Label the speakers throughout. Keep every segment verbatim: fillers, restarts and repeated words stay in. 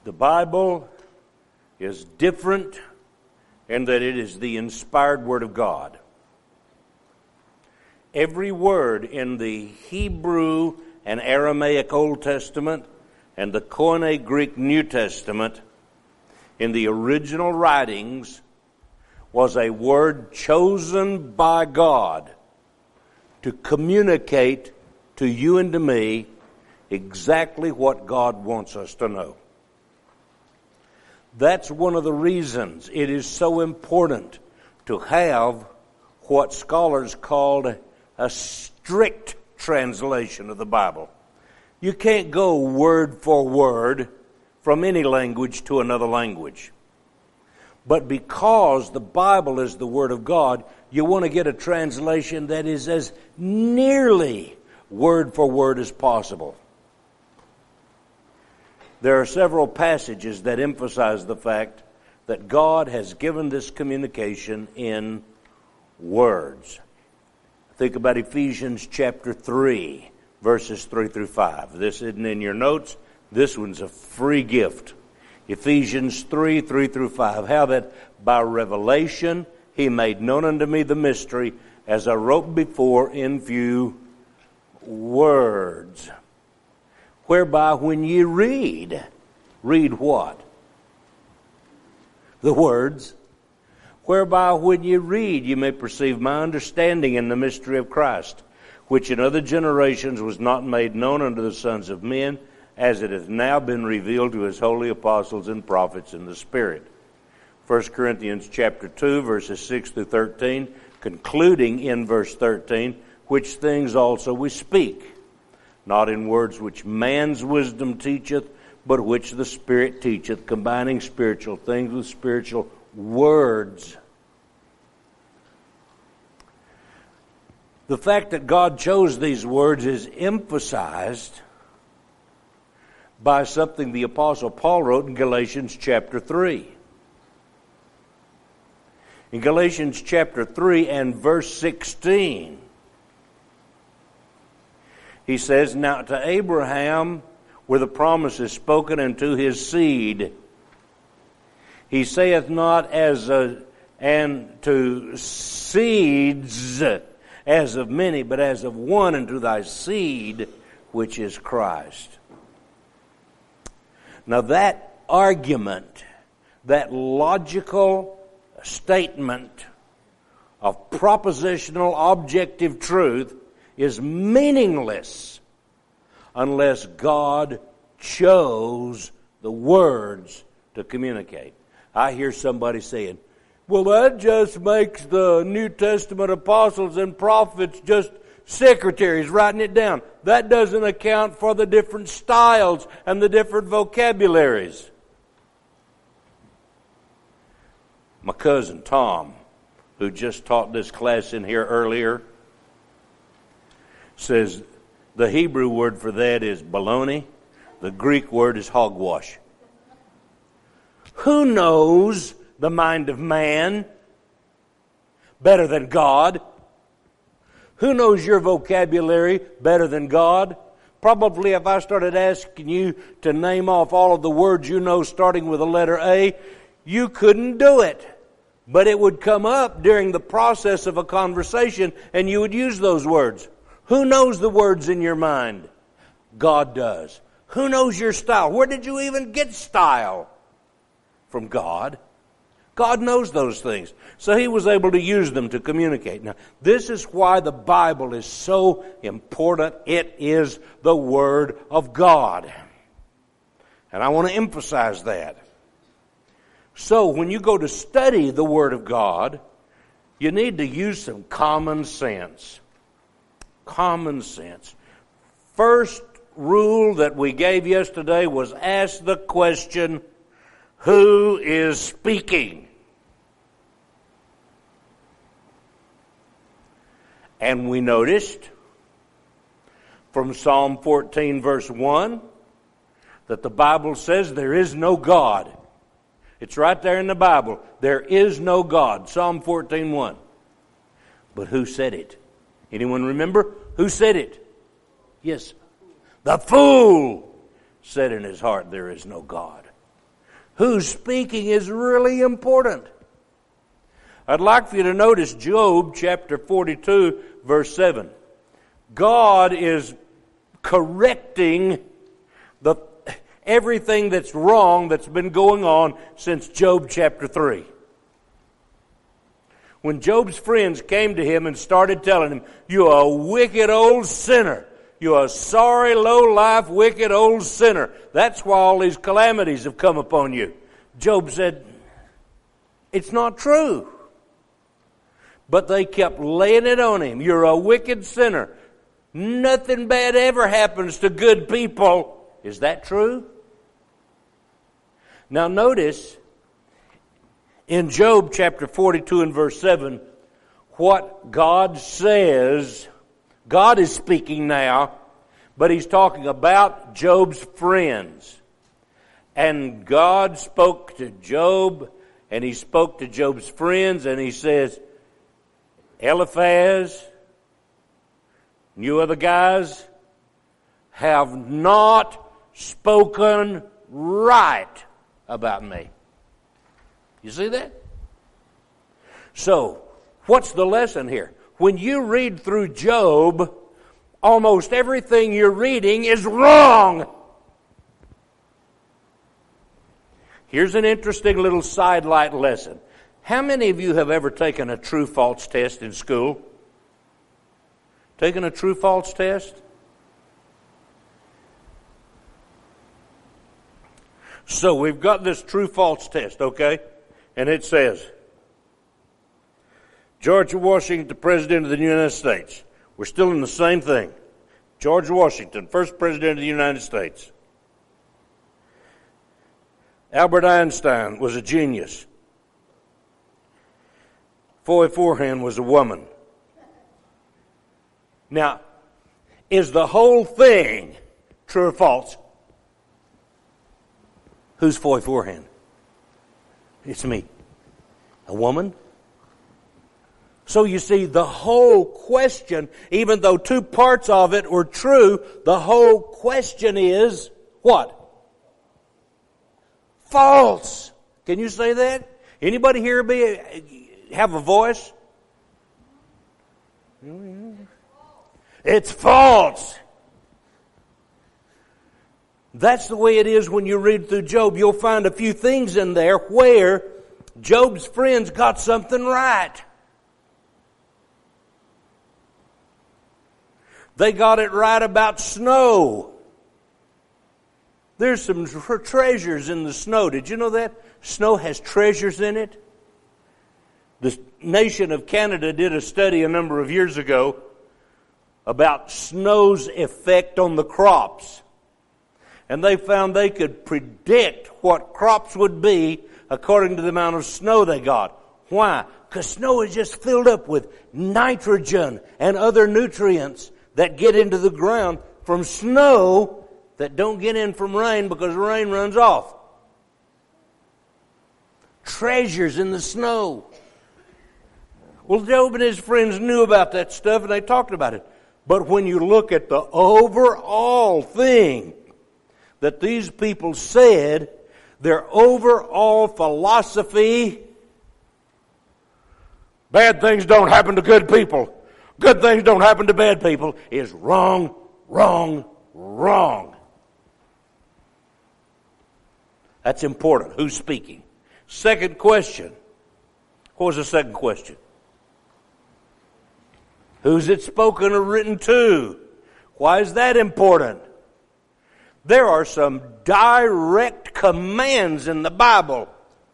Speaker 1: The Bible is different in that it is the inspired Word of God. Every word in the Hebrew and Aramaic Old Testament and the Koine Greek New Testament in the original writings was a word chosen by God to communicate to you and to me exactly what God wants us to know. That's one of the reasons it is so important to have what scholars called a strict translation of the Bible. You can't go word for word from any language to another language. But because the Bible is the Word of God, you want to get a translation that is as nearly word for word as possible. There are several passages that emphasize the fact that God has given this communication in words. Think about Ephesians chapter three, verses three through five. This isn't in your notes. This one's a free gift. Ephesians three, three through five. How that by revelation he made known unto me the mystery, as I wrote before in few words. Whereby when ye read, read what? The words. Whereby when ye read, ye may perceive my understanding in the mystery of Christ, which in other generations was not made known unto the sons of men, as it has now been revealed to his holy apostles and prophets in the Spirit. First Corinthians chapter two, verses six through thirteen, concluding in verse thirteen, which things also we speak, not in words which man's wisdom teacheth, but which the Spirit teacheth, combining spiritual things with spiritual words. The fact that God chose these words is emphasized by something the Apostle Paul wrote in Galatians chapter three. In Galatians chapter three and verse sixteen, he says, now to Abraham were the promises spoken, and to his seed. He saith not as a, and to seeds as of many, but as of one, and to thy seed, which is Christ. Now that argument, that logical statement of propositional objective truth is meaningless unless God chose the words to communicate. I hear somebody saying, well, that just makes the New Testament apostles and prophets just secretaries writing it down. That doesn't account for the different styles and the different vocabularies. My cousin Tom, who just taught this class in here earlier, says the Hebrew word for that is baloney. The Greek word is hogwash. Who knows the mind of man better than God? Who knows your vocabulary better than God? Probably if I started asking you to name off all of the words you know starting with the letter A, you couldn't do it. But it would come up during the process of a conversation and you would use those words. Who knows the words in your mind? God does. Who knows your style? Where did you even get style? From God. God knows those things. So he was able to use them to communicate. Now, this is why the Bible is so important. It is the Word of God. And I want to emphasize that. So when you go to study the Word of God, you need to use some common sense. Common sense. First rule that we gave yesterday was ask the question, who is speaking? And we noticed from Psalm fourteen verse one that the Bible says there is no God. It's right there in the Bible. There is no God. Psalm fourteen one. But who said it? Anyone remember? Who said it? Yes. The fool said in his heart, there is no God. Who's speaking is really important. I'd like for you to notice Job chapter forty-two, verse seven. God is correcting the everything that's wrong that's been going on since Job chapter three. When Job's friends came to him and started telling him, "You're a wicked old sinner. You're a sorry, low-life, wicked old sinner. That's why all these calamities have come upon you." Job said, "It's not true." But they kept laying it on him. "You're a wicked sinner. Nothing bad ever happens to good people." Is that true? Now notice, in Job chapter forty-two and verse seven, what God says. God is speaking now, but He's talking about Job's friends. And God spoke to Job, and He spoke to Job's friends, and He says, "Eliphaz, you other guys have not spoken right about me." You see that? So, what's the lesson here? When you read through Job, almost everything you're reading is wrong. Here's an interesting little sidelight lesson. How many of you have ever taken a true-false test in school? Taken a true-false test? So we've got this true-false test, okay? And it says, George Washington, President of the United States. We're still in the same thing. George Washington, first President of the United States. Albert Einstein was a genius. Foy Forehand was a woman. Now, is the whole thing true or false? Who's Foy Forehand? It's me. A woman? So you see, the whole question, even though two parts of it were true, the whole question is what? False. Can you say that? Anybody here be have a voice? It's false. That's the way it is when you read through Job. You'll find a few things in there where Job's friends got something right. They got it right about snow. There's some tr- treasures in the snow. Did you know that? Snow has treasures in it. The nation of Canada did a study a number of years ago about snow's effect on the crops. And they found they could predict what crops would be according to the amount of snow they got. Why? Because snow is just filled up with nitrogen and other nutrients that get into the ground from snow that don't get in from rain because rain runs off. Treasures in the snow. Well, Job and his friends knew about that stuff and they talked about it. But when you look at the overall thing that these people said, their overall philosophy, bad things don't happen to good people. Good things don't happen to bad people, is wrong, wrong, wrong. That's important. Who's speaking? Second question. What was the second question? Who's it spoken or written to? Why is that important? There are some direct commands in the Bible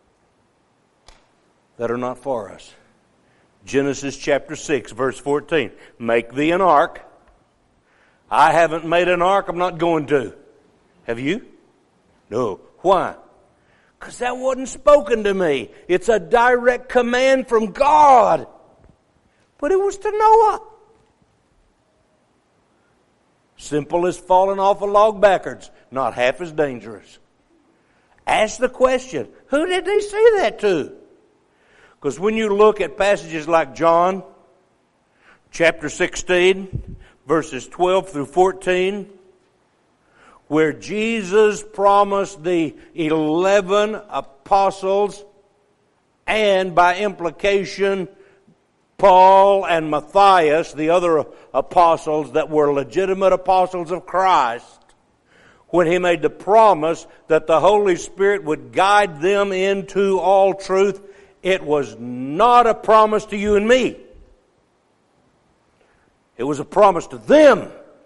Speaker 1: that are not for us. Genesis chapter six, verse fourteen. Make thee an ark. I haven't made an ark. I'm not going to. Have you? No. Why? Because that wasn't spoken to me. It's a direct command from God. But it was to Noah. Simple as falling off a log backwards. Not half as dangerous. Ask the question, who did they say that to? Because when you look at passages like John chapter sixteen, verses twelve through fourteen, where Jesus promised the eleven apostles, and by implication, Paul and Matthias, the other apostles that were legitimate apostles of Christ, when he made the promise that the Holy Spirit would guide them into all truth, it was not a promise to you and me. It was a promise to them.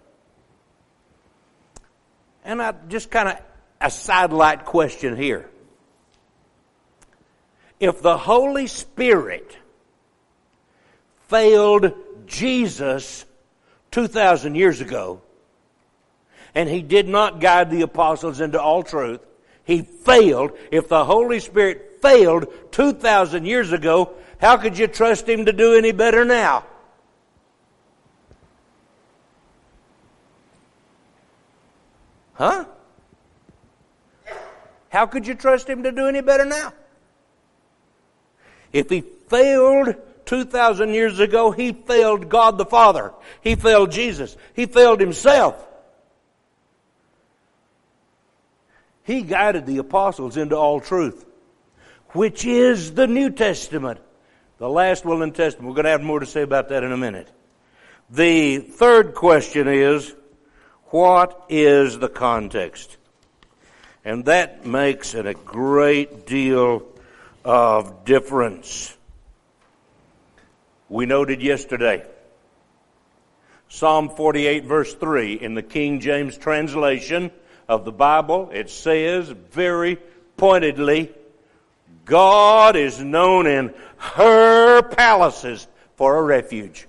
Speaker 1: And I just kind of a sidelight question here. If the Holy Spirit failed Jesus two thousand years ago, and he did not guide the apostles into all truth, he failed. If the Holy Spirit failed two thousand years ago, how could you trust him to do any better now? Huh? How could you trust him to do any better now? If he failed two thousand years ago, he failed God the Father. He failed Jesus. He failed himself. He guided the apostles into all truth, which is the New Testament, the last will and testament. We're going to have more to say about that in a minute. The third question is, what is the context? And that makes it a great deal of difference. We noted yesterday, Psalm forty-eight verse three in the King James translation of the Bible, it says very pointedly, God is known in her palaces for a refuge.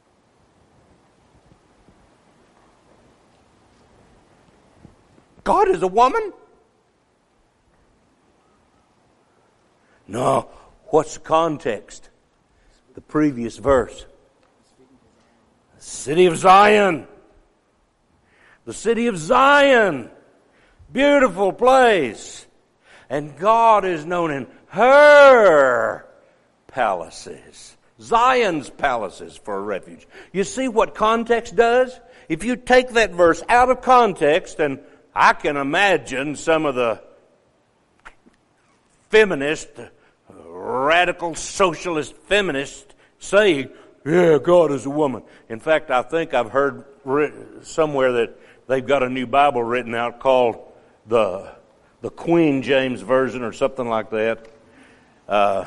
Speaker 1: God is a woman? No. What's the context? The previous verse. The city of Zion. The city of Zion. Beautiful place. And God is known in her palaces. Zion's palaces for a refuge. You see what context does? If you take that verse out of context, and I can imagine some of the feminist, radical socialist feminists saying, yeah, God is a woman. In fact, I think I've heard somewhere that they've got a new Bible written out called the the Queen James Version or something like that. Uh,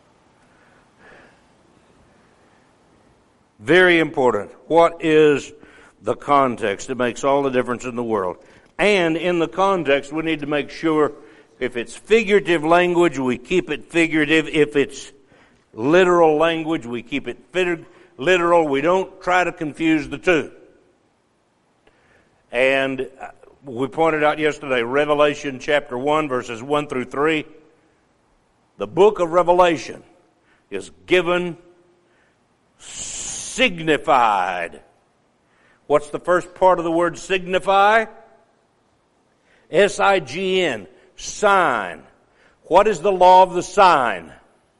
Speaker 1: very important. What is the context? It makes all the difference in the world. And in the context, we need to make sure if it's figurative language, we keep it figurative. If it's literal language, we keep it literal. We don't try to confuse the two. And we pointed out yesterday, Revelation chapter one, verses one through three. The book of Revelation is given, signified. What's the first part of the word signify? S I G N, sign. What is the law of the sign?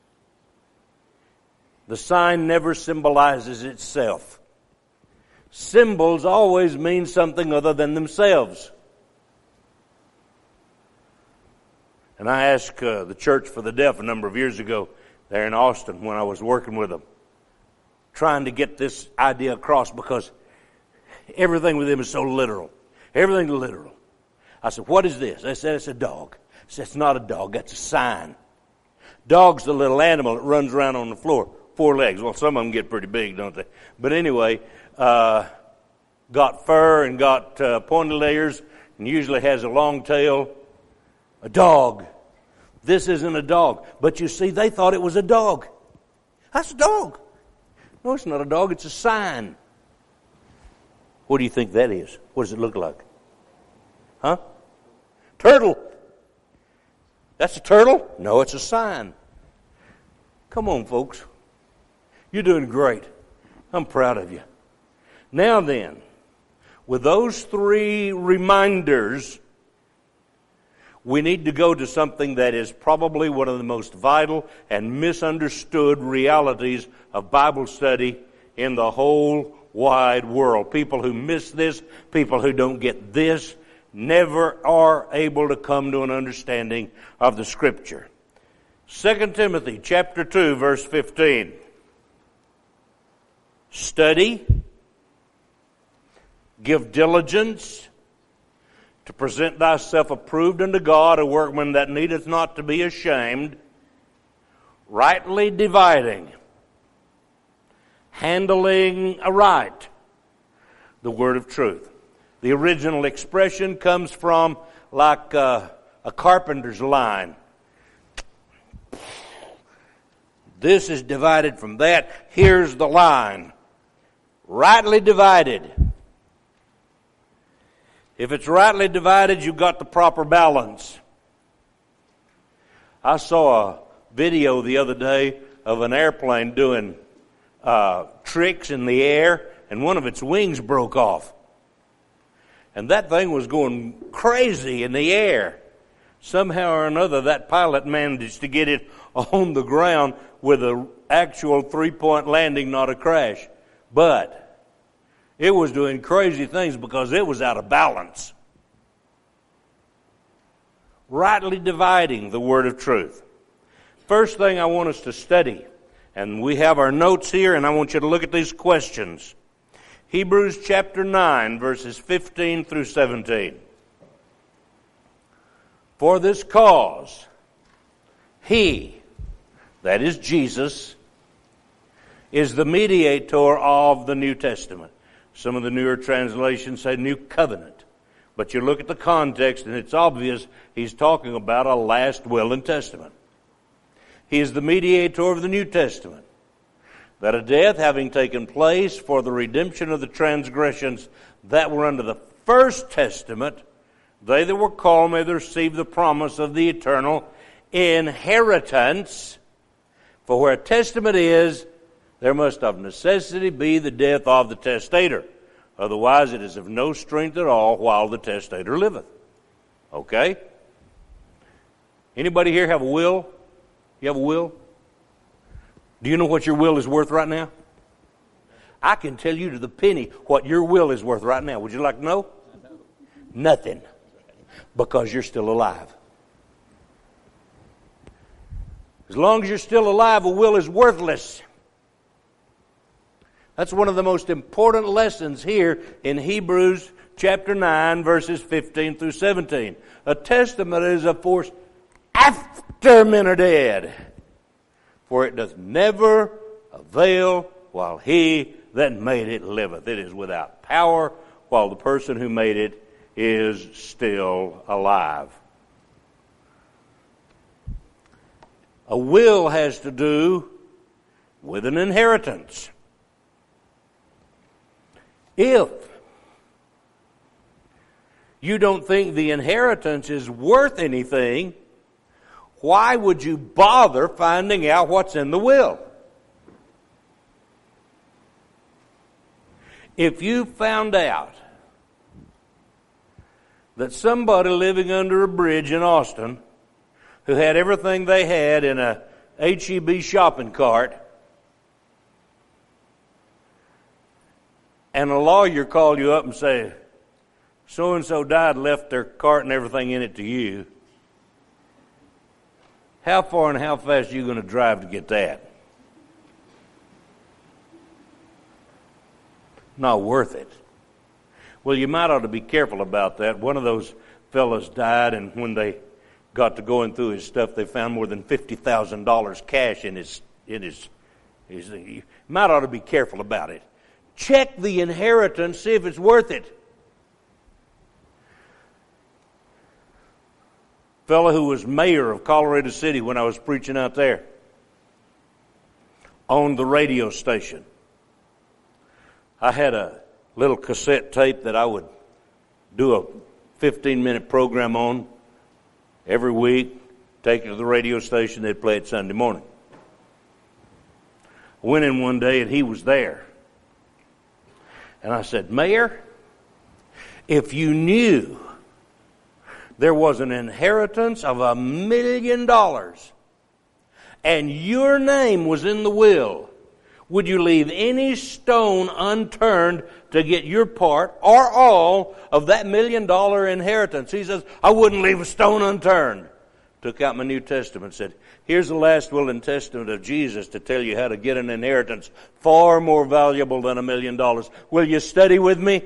Speaker 1: The sign never symbolizes itself. Symbols always mean something other than themselves. And I asked uh, the Church for the Deaf a number of years ago there in Austin when I was working with them, trying to get this idea across because everything with them is so literal. Everything's literal. I said, what is this? They said, it's a dog. I said, it's not a dog, that's a sign. Dog's the little animal that runs around on the floor, four legs. Well, some of them get pretty big, don't they? But anyway, uh, got fur and got uh, pointy ears and usually has a long tail. A dog. This isn't a dog. But you see, they thought it was a dog. That's a dog. No, it's not a dog, it's a sign. What do you think that is? What does it look like? Huh? Turtle. That's a turtle? No, it's a sign. Come on, folks. You're doing great. I'm proud of you. Now then, with those three reminders, we need to go to something that is probably one of the most vital and misunderstood realities of Bible study in the whole wide world. People who miss this, people who don't get this, never are able to come to an understanding of the Scripture. Second Timothy chapter two, verse fifteen. Study, give diligence to present thyself approved unto God, a workman that needeth not to be ashamed, rightly dividing, handling aright the word of truth. The original expression comes from like uh, a carpenter's line. This is divided from that. Here's the line. Rightly divided. If it's rightly divided, you've got the proper balance. I saw a video the other day of an airplane doing uh, tricks in the air, and one of its wings broke off. And that thing was going crazy in the air. Somehow or another, that pilot managed to get it on the ground with an actual three-point landing, not a crash. But it was doing crazy things because it was out of balance. Rightly dividing the word of truth. First thing I want us to study, and we have our notes here, and I want you to look at these questions. Hebrews chapter nine, verses fifteen through seventeen. For this cause, he, that is Jesus, is the mediator of the New Testament. Some of the newer translations say New Covenant. But you look at the context and it's obvious he's talking about a last will and testament. He is the mediator of the New Testament. That a death having taken place for the redemption of the transgressions that were under the first testament, they that were called may receive the promise of the eternal inheritance. For where a testament is, there must of necessity be the death of the testator. Otherwise it is of no strength at all while the testator liveth. Okay? Anybody here have a will? You have a will? Do you know what your will is worth right now? I can tell you to the penny what your will is worth right now. Would you like to know? Nothing. Because you're still alive. As long as you're still alive, a will is worthless. That's one of the most important lessons here in Hebrews chapter nine, verses fifteen through seventeen. A testament is of force after men are dead, for it doth never avail while he that made it liveth. It is without power while the person who made it is still alive. A will has to do with an inheritance. If you don't think the inheritance is worth anything, why would you bother finding out what's in the will? If you found out that somebody living under a bridge in Austin who had everything they had in a H E B shopping cart, and a lawyer called you up and say, so-and-so died, left their cart and everything in it to you, how far and how fast are you going to drive to get that? Not worth it. Well, you might ought to be careful about that. One of those fellows died, and when they got to going through his stuff, they found more than fifty thousand dollars cash in his in his, his thing. You might ought to be careful about it. Check the inheritance, see if it's worth it. Fellow who was mayor of Colorado City when I was preaching out there owned the radio station. I had a little cassette tape that I would do a fifteen minute program on every week, take it to the radio station, they'd play it Sunday morning. I went in one day and he was there. And I said, Mayor, if you knew there was an inheritance of a million dollars and your name was in the will, Would you leave any stone unturned to get your part or all of that million dollar inheritance? He says, I wouldn't leave a stone unturned. Took out my New Testament, said, here's the last will and testament of Jesus to tell you how to get an inheritance far more valuable than a million dollars. Will you study with me?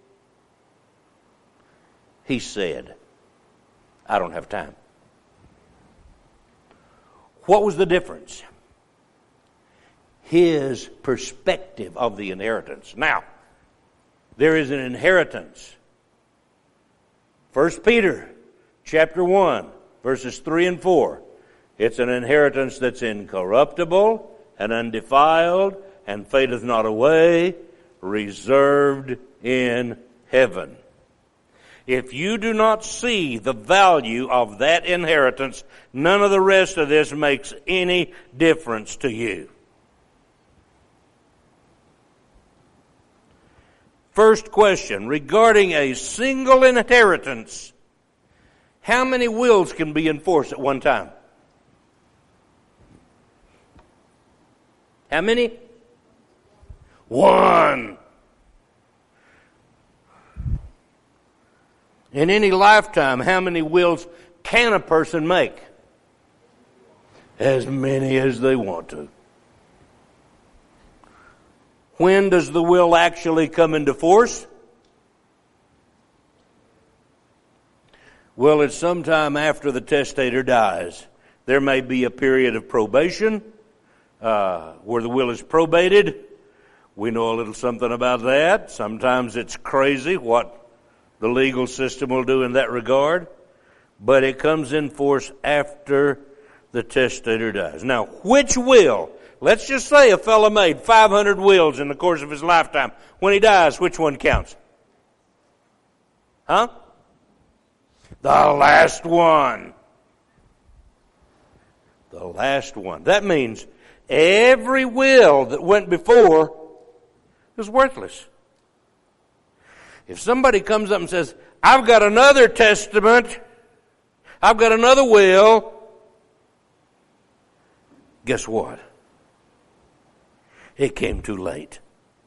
Speaker 1: He said, I don't have time. What was the difference? His perspective of the inheritance. Now, there is an inheritance. First Peter chapter one, verses three and four. It's an inheritance that's incorruptible and undefiled and fadeth not away, reserved in heaven. If you do not see the value of that inheritance, none of the rest of this makes any difference to you. First question, regarding a single inheritance, how many wills can be enforced at one time? How many? One. In any lifetime, how many wills can a person make? As many as they want to. When does the will actually come into force? Well, it's sometime after the testator dies. There may be a period of probation uh, where the will is probated. We know a little something about that. Sometimes it's crazy what the legal system will do in that regard. But it comes in force after the testator dies. Now, which will? Let's just say a fellow made five hundred wills in the course of his lifetime. When he dies, which one counts? Huh? The last one. The last one. That means every will that went before is worthless. If somebody comes up and says, I've got another testament, I've got another will, guess what? It came too late.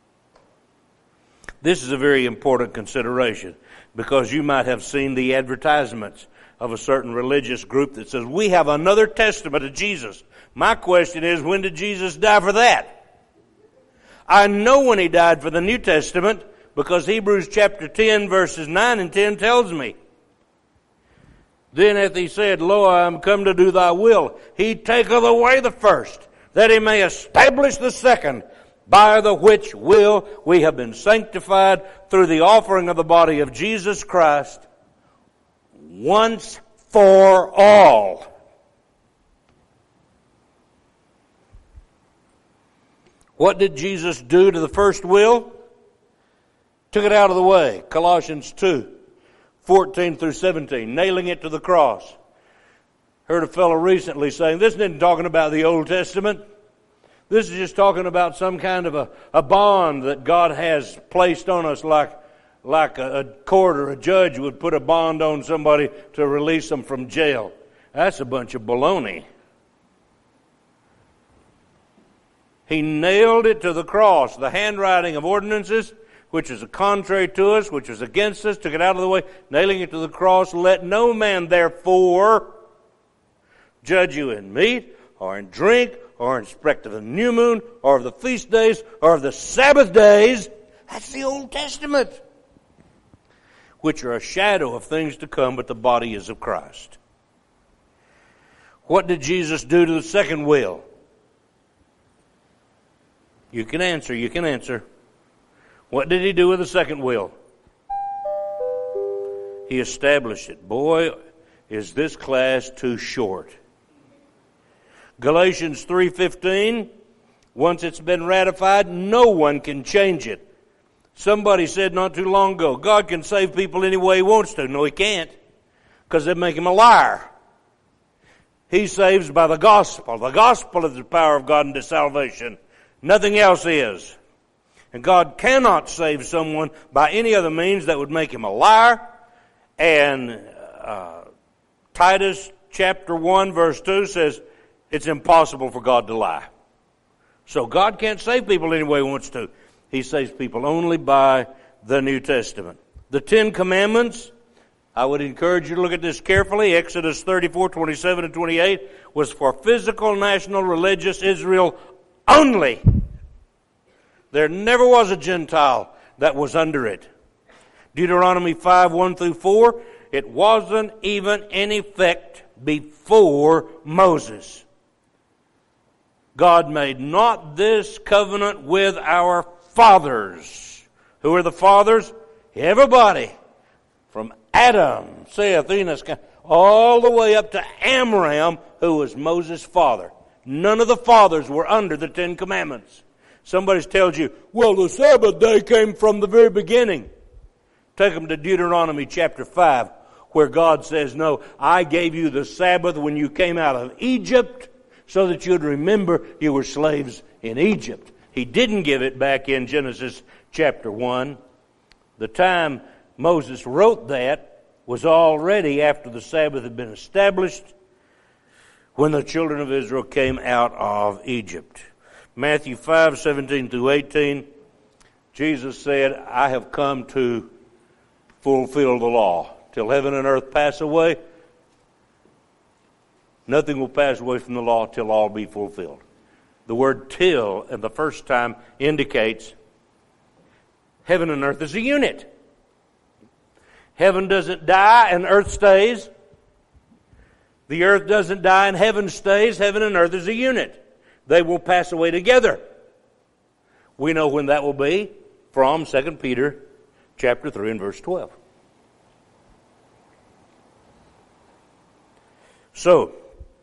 Speaker 1: This is a very important consideration because you might have seen the advertisements of a certain religious group that says, we have another testament of Jesus. My question is, when did Jesus die for that? I know when he died for the New Testament because Hebrews chapter ten verses nine and ten tells me. Then hath he said, Lo, I am come to do thy will. He taketh away the first, that he may establish the second, by the which will we have been sanctified through the offering of the body of Jesus Christ once for all. What did Jesus do to the first will? Took it out of the way. Colossians two, fourteen through seventeen, nailing it to the cross. Heard a fellow recently saying, this isn't talking about the Old Testament. This is just talking about some kind of a, a bond that God has placed on us like, like a, a court or a judge would put a bond on somebody to release them from jail. That's a bunch of baloney. He nailed it to the cross, the handwriting of ordinances, which is contrary to us, which is against us, took it out of the way, nailing it to the cross. Let no man therefore judge you in meat, or in drink, or in respect of the new moon, or of the feast days, or of the Sabbath days. That's the Old Testament. Which are a shadow of things to come, but the body is of Christ. What did Jesus do to the second will? You can answer, you can answer. What did he do with the second will? He established it. Boy, is this class too short. Galatians three fifteen, once it's been ratified, no one can change it. Somebody said not too long ago, God can save people any way he wants to. No, he can't, because they'd make him a liar. He saves by the gospel. The gospel is the power of God unto salvation. Nothing else is. And God cannot save someone by any other means that would make him a liar. And uh, Titus chapter one verse two says, it's impossible for God to lie. So God can't save people any way He wants to. He saves people only by the New Testament. The Ten Commandments, I would encourage you to look at this carefully. Exodus thirty-four, twenty-seven and twenty-eight was for physical, national, religious Israel only. There never was a Gentile that was under it. Deuteronomy five, one through four, it wasn't even in effect before Moses. God made not this covenant with our fathers. Who are the fathers? Everybody. From Adam, Seth, Enos, all the way up to Amram, who was Moses' father. None of the fathers were under the Ten Commandments. Somebody tells you, well, the Sabbath day came from the very beginning. Take them to Deuteronomy chapter five, where God says, no, I gave you the Sabbath when you came out of Egypt so that you'd remember you were slaves in Egypt. He didn't give it back in Genesis chapter one. The time Moses wrote that was already after the Sabbath had been established, when the children of Israel came out of Egypt. Matthew five, seventeen through eighteen, Jesus said, I have come to fulfill the law. Till heaven and earth pass away, nothing will pass away from the law till all be fulfilled. The word till, and the first time, indicates heaven and earth is a unit. Heaven doesn't die and earth stays. The earth doesn't die and heaven stays. Heaven and earth is a unit. They will pass away together. We know when that will be from Second Peter chapter three and verse twelve. So,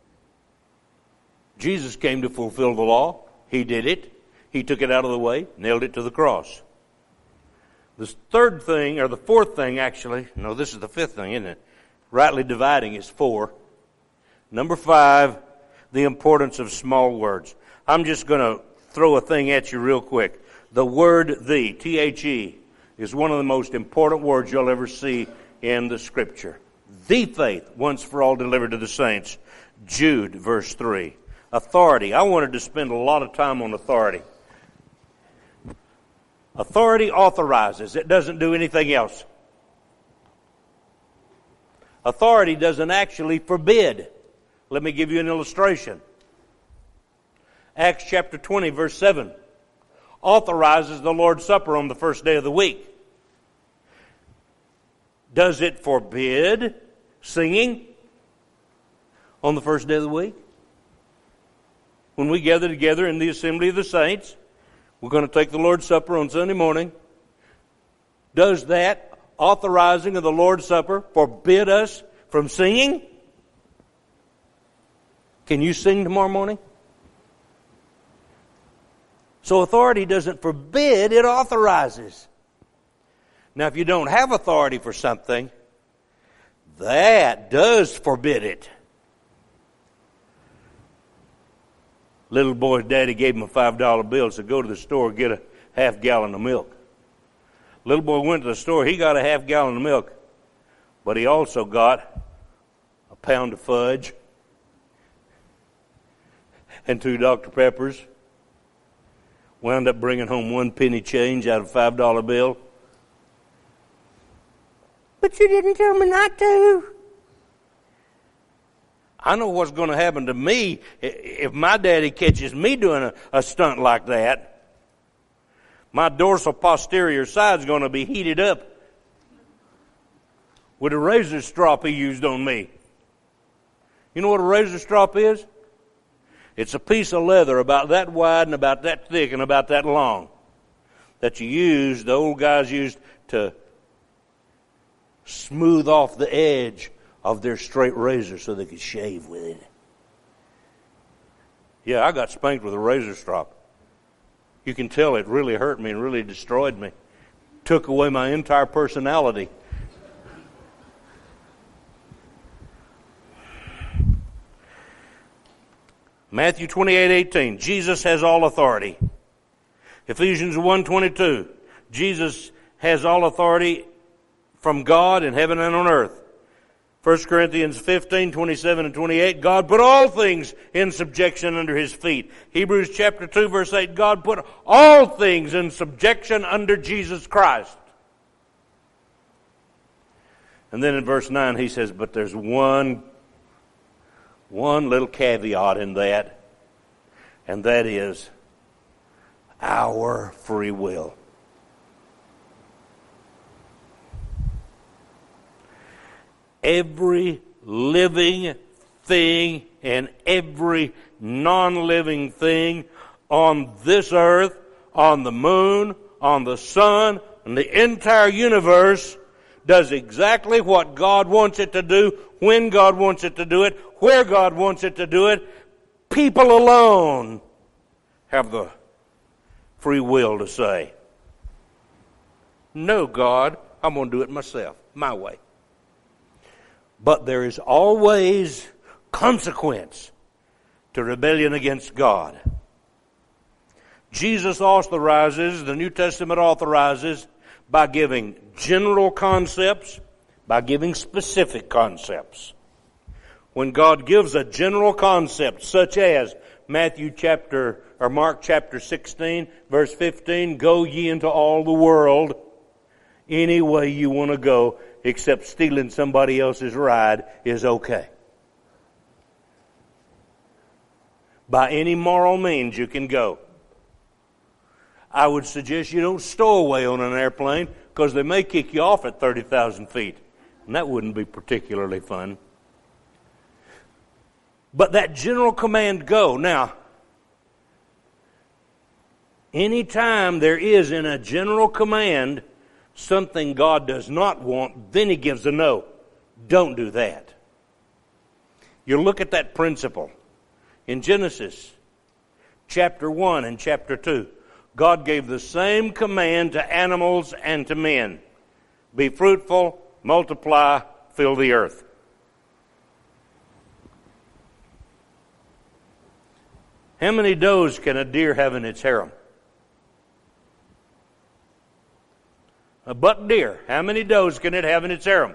Speaker 1: Jesus came to fulfill the law. He did it. He took it out of the way, nailed it to the cross. The third thing, or the fourth thing actually, no, this is the fifth thing, isn't it? Rightly dividing is four. Number five, the importance of small words. I'm just going to throw a thing at you real quick. The word the, T H E, is one of the most important words you'll ever see in the Scripture. The faith, once for all delivered to the saints. Jude, verse three. Authority. I wanted to spend a lot of time on authority. Authority authorizes. It doesn't do anything else. Authority doesn't actually forbid. Let me give you an illustration. Acts chapter twenty, verse seven, authorizes the Lord's Supper on the first day of the week. Does it forbid singing on the first day of the week? When we gather together in the assembly of the saints, we're going to take the Lord's Supper on Sunday morning. Does that authorizing of the Lord's Supper forbid us from singing? Can you sing tomorrow morning? So authority doesn't forbid, it authorizes. Now, if you don't have authority for something, that does forbid it. Little boy's daddy gave him a five dollar bill and said, go to the store and get a half gallon of milk. Little boy went to the store, he got a half gallon of milk, but he also got a pound of fudge and two Doctor Peppers. Wound up bringing home one penny change out of a five dollar bill. But you didn't tell me not to. I know what's going to happen to me if my daddy catches me doing a, a stunt like that. My dorsal posterior side is going to be heated up with a razor strop he used on me. You know what a razor strop is? It's a piece of leather about that wide and about that thick and about that long that you use, the old guys used to smooth off the edge of their straight razor so they could shave with it. Yeah, I got spanked with a razor strop. You can tell it really hurt me and really destroyed me. Took away my entire personality. Matthew twenty-eight eighteen, Jesus has all authority. Ephesians one twenty-two, Jesus has all authority from God in heaven and on earth. First Corinthians fifteen, twenty-seven and twenty-eight, God put all things in subjection under His feet. Hebrews chapter two, verse eight, God put all things in subjection under Jesus Christ. And then in verse nine he says, but there's one, one little caveat in that, and that is our free will. Every living thing and every non-living thing on this earth, on the moon, on the sun, and the entire universe does exactly what God wants it to do, when God wants it to do it, where God wants it to do it. People alone have the free will to say, no, God, I'm going to do it myself, my way. But there is always consequence to rebellion against God. Jesus authorizes, the New Testament authorizes, by giving general concepts, by giving specific concepts. When God gives a general concept, such as Matthew chapter, or Mark chapter sixteen, verse fifteen, go ye into all the world, any way you want to go, except stealing somebody else's ride is okay. By any moral means you can go. I would suggest you don't stow away on an airplane, because they may kick you off at thirty thousand feet. And that wouldn't be particularly fun. But that general command, go. Now, anytime there is in a general command something God does not want, then He gives a no. Don't do that. You look at that principle in Genesis chapter one and chapter two. God gave the same command to animals and to men. Be fruitful, multiply, fill the earth. How many does can a deer have in its harem? A buck deer, how many does can it have in its harem?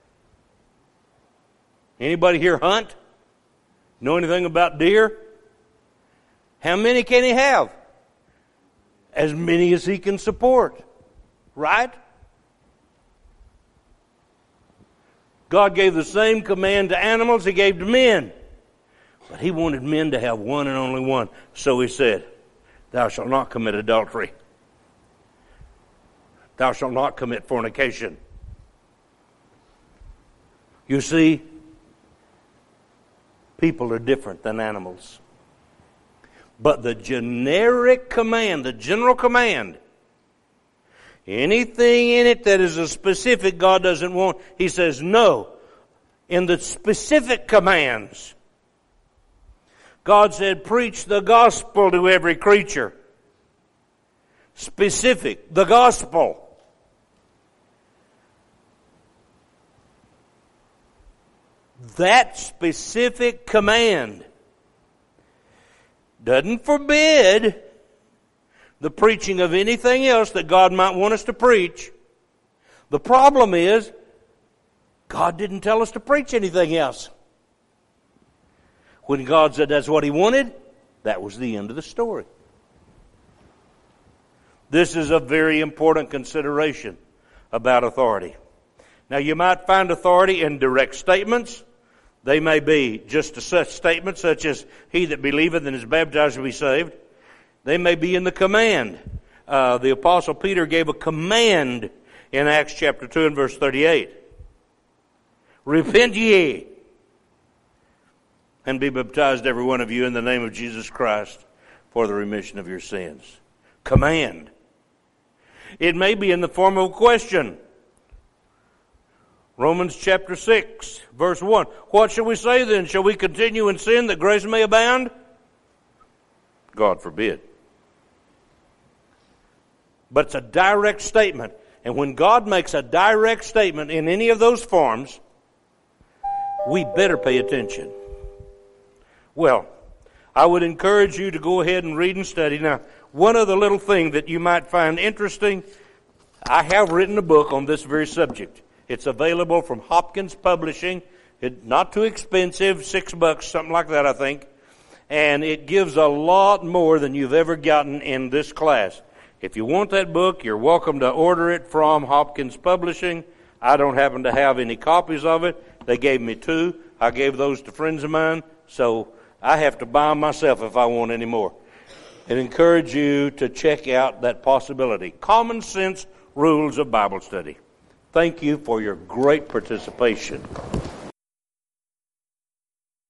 Speaker 1: Anybody here hunt? Know anything about deer? How many can he have? As many as he can support. Right? God gave the same command to animals He gave to men. But He wanted men to have one and only one. So He said, thou shalt not commit adultery. Thou shalt not commit fornication. You see, people are different than animals. But the generic command, the general command, anything in it that is a specific God doesn't want, He says no. In the specific commands, God said, preach the gospel to every creature. Specific, the gospel. That specific command doesn't forbid the preaching of anything else that God might want us to preach. The problem is, God didn't tell us to preach anything else. When God said that's what He wanted, that was the end of the story. This is a very important consideration about authority. Now, you might find authority in direct statements. They may be just a such statement, such as, he that believeth and is baptized will be saved. They may be in the command. Uh, the Apostle Peter gave a command in Acts chapter two and verse thirty-eight. Repent ye, and be baptized every one of you in the name of Jesus Christ for the remission of your sins. Command. It may be in the form of a question. Romans chapter six, verse one. What shall we say then? Shall we continue in sin that grace may abound? God forbid. But it's a direct statement. And when God makes a direct statement in any of those forms, we better pay attention. Well, I would encourage you to go ahead and read and study. Now, one other little thing that you might find interesting, I have written a book on this very subject. It's available from Hopkins Publishing. It, not too expensive, six bucks, something like that, I think. And it gives a lot more than you've ever gotten in this class. If you want that book, you're welcome to order it from Hopkins Publishing. I don't happen to have any copies of it. They gave me two. I gave those to friends of mine, so I have to buy them myself if I want any more. And encourage you to check out that possibility. Common Sense Rules of Bible Study. Thank you for your great participation.